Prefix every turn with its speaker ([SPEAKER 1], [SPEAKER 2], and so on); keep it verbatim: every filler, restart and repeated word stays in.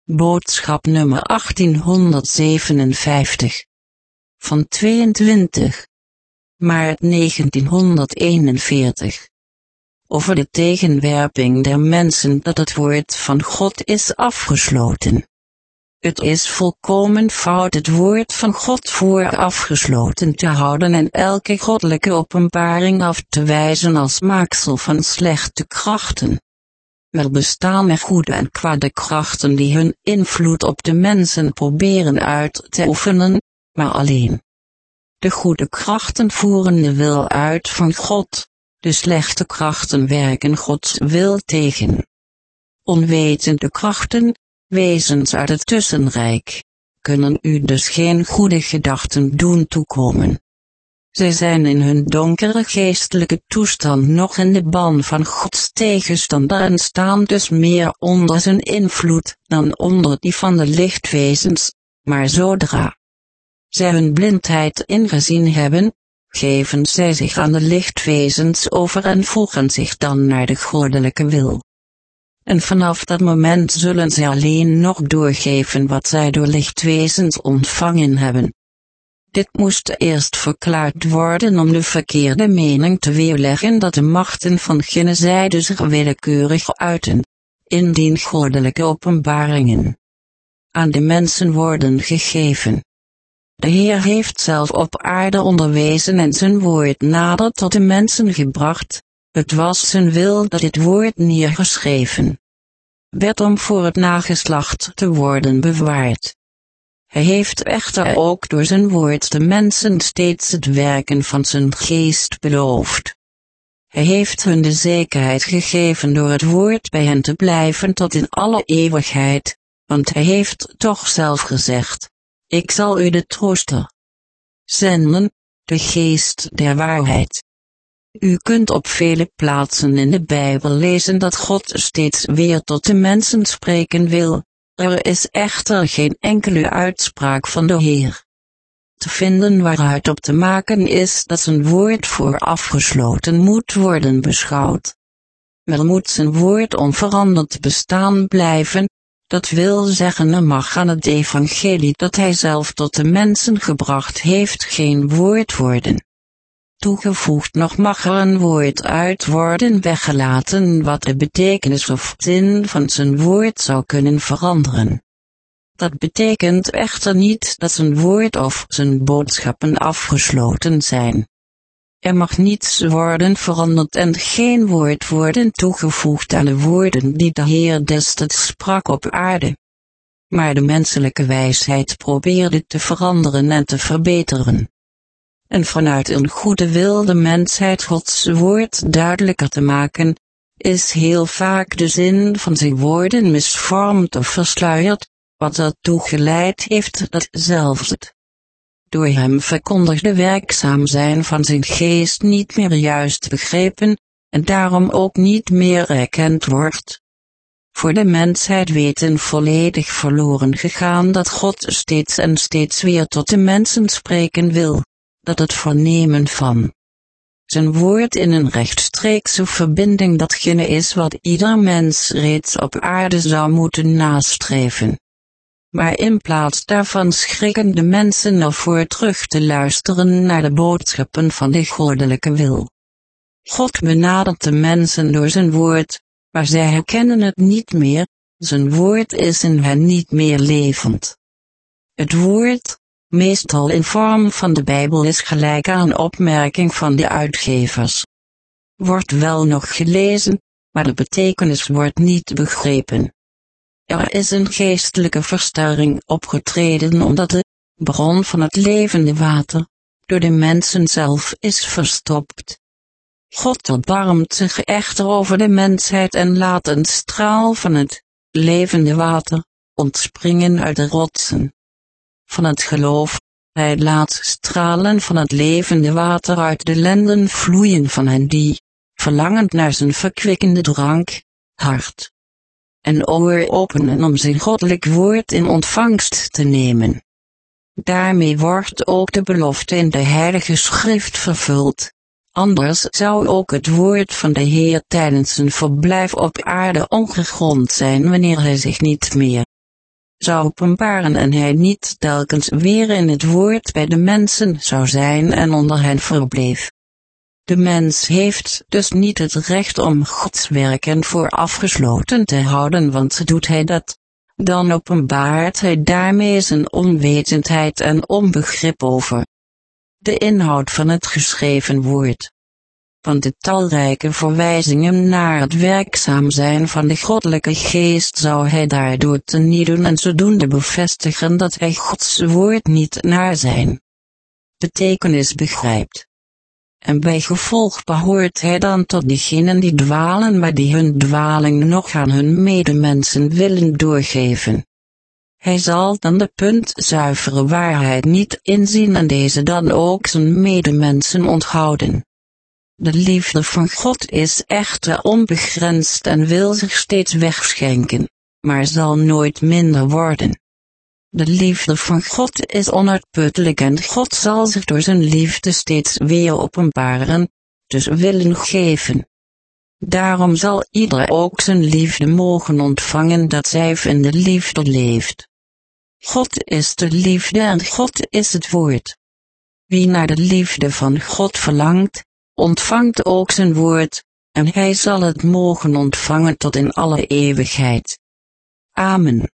[SPEAKER 1] Boodschap nummer achttienhonderdzevenenvijftig. Van tweeëntwintig maart negentienhonderdeenenveertig. Over de tegenwerping der mensen dat het woord van God is afgesloten. Het is volkomen fout het woord van God voor afgesloten te houden en elke goddelijke openbaring af te wijzen als maaksel van slechte krachten. Wel bestaan er goede en kwade krachten die hun invloed op de mensen proberen uit te oefenen, maar alleen. De goede krachten voeren de wil uit van God, de slechte krachten werken Gods wil tegen. Onwetende krachten, wezens uit het tussenrijk, kunnen u dus geen goede gedachten doen toekomen. Zij zijn in hun donkere geestelijke toestand nog in de ban van Gods tegenstander en staan dus meer onder zijn invloed dan onder die van de lichtwezens, maar zodra zij hun blindheid ingezien hebben, geven zij zich aan de lichtwezens over en voegen zich dan naar de goddelijke wil. En vanaf dat moment zullen zij alleen nog doorgeven wat zij door lichtwezens ontvangen hebben. Dit moest eerst verklaard worden om de verkeerde mening te weerleggen dat de machten van gene zijde zich willekeurig uiten, indien goddelijke openbaringen aan de mensen worden gegeven. De Heer heeft zelf op aarde onderwezen en zijn woord nader tot de mensen gebracht, het was zijn wil dat dit woord neergeschreven werd om voor het nageslacht te worden bewaard. Hij heeft echter ook door zijn woord de mensen steeds het werken van zijn geest beloofd. Hij heeft hun de zekerheid gegeven door het woord bij hen te blijven tot in alle eeuwigheid, want hij heeft toch zelf gezegd: ik zal u de trooster zenden, de geest der waarheid. U kunt op vele plaatsen in de Bijbel lezen dat God steeds weer tot de mensen spreken wil. Er is echter geen enkele uitspraak van de Heer te vinden waaruit op te maken is dat zijn woord voor afgesloten moet worden beschouwd. Wel moet zijn woord onveranderd bestaan blijven, dat wil zeggen er mag aan het evangelie dat hij zelf tot de mensen gebracht heeft geen woord worden toegevoegd, nog mag er een woord uit worden weggelaten wat de betekenis of zin van zijn woord zou kunnen veranderen. Dat betekent echter niet dat zijn woord of zijn boodschappen afgesloten zijn. Er mag niets worden veranderd en geen woord worden toegevoegd aan de woorden die de Heer destijds sprak op aarde. Maar de menselijke wijsheid probeerde te veranderen en te verbeteren. En vanuit een goede wil de mensheid Gods woord duidelijker te maken, is heel vaak de zin van zijn woorden misvormd of versluierd, wat ertoe geleid heeft dat zelfs het door hem verkondigde werkzaam zijn van zijn geest niet meer juist begrepen, en daarom ook niet meer erkend wordt. Voor de mensheid weten volledig verloren gegaan dat God steeds en steeds weer tot de mensen spreken wil, dat het vernemen van zijn woord in een rechtstreekse verbinding datgene is wat ieder mens reeds op aarde zou moeten nastreven. Maar in plaats daarvan schrikken de mensen ervoor terug te luisteren naar de boodschappen van de goddelijke wil. God benadert de mensen door zijn woord, maar zij herkennen het niet meer, zijn woord is in hen niet meer levend. Het woord, meestal in vorm van de Bijbel, is gelijk aan opmerking van de uitgevers. Wordt wel nog gelezen, maar de betekenis wordt niet begrepen. Er is een geestelijke verstoring opgetreden omdat de bron van het levende water door de mensen zelf is verstopt. God erbarmt zich echter over de mensheid en laat een straal van het levende water ontspringen uit de rotsen van het geloof. Hij laat stralen van het levende water uit de lenden vloeien van hen die, verlangend naar zijn verkwikkende drank, hart en oor openen om zijn goddelijk woord in ontvangst te nemen. Daarmee wordt ook de belofte in de Heilige Schrift vervuld. Anders zou ook het woord van de Heer tijdens zijn verblijf op aarde ongegrond zijn wanneer hij zich niet meer zou openbaren en hij niet telkens weer in het woord bij de mensen zou zijn en onder hen verbleef. De mens heeft dus niet het recht om Gods werken voor afgesloten te houden, want doet hij dat, dan openbaart hij daarmee zijn onwetendheid en onbegrip over de inhoud van het geschreven woord. Van de talrijke verwijzingen naar het werkzaam zijn van de goddelijke geest zou hij daardoor tenietdoen en zodoende bevestigen dat hij Gods woord niet naar zijn betekenis begrijpt. En bij gevolg behoort hij dan tot diegenen die dwalen, maar die hun dwaling nog aan hun medemensen willen doorgeven. Hij zal dan de puntzuivere waarheid niet inzien en deze dan ook zijn medemensen onthouden. De liefde van God is echter onbegrensd en wil zich steeds wegschenken, maar zal nooit minder worden. De liefde van God is onuitputtelijk en God zal zich door zijn liefde steeds weer openbaren, dus willen geven. Daarom zal ieder ook zijn liefde mogen ontvangen dat zij in de liefde leeft. God is de liefde en God is het woord. Wie naar de liefde van God verlangt, ontvangt ook zijn woord, en hij zal het mogen ontvangen tot in alle eeuwigheid. Amen.